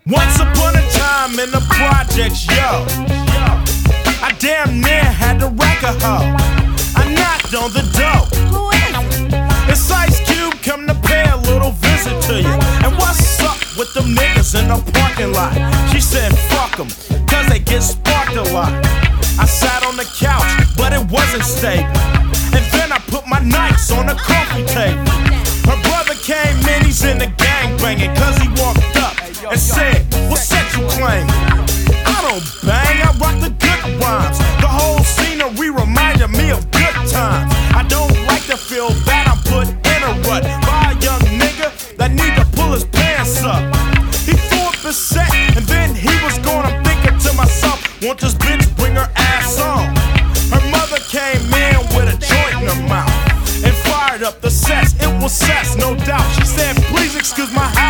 Once upon a time in the projects, yo, I damn near had to wreck a hoe. I knocked on the door. Who is it? It's Ice Cube, come to pay a little visit to you. And what's up with them niggas in the parking lot? She said fuck them, cause they get sparked a lot. I sat on the couch, but it wasn't stable. And then I put my nights on the coffee table. Her brother came in, he's in the gang banging, cause he walked up and said, what sex you claim? I don't bang, I rock the good rhymes. The whole scenery reminded me of good times. I don't like to feel bad, I'm put in a rut by a young nigga that need to pull his pants up. He threw up his set, and then he was gone. I'm thinking to myself, won't this bitch bring her ass on? Her mother came in with a joint in her mouth and fired up the sets. It was sex, no doubt. She said, please excuse my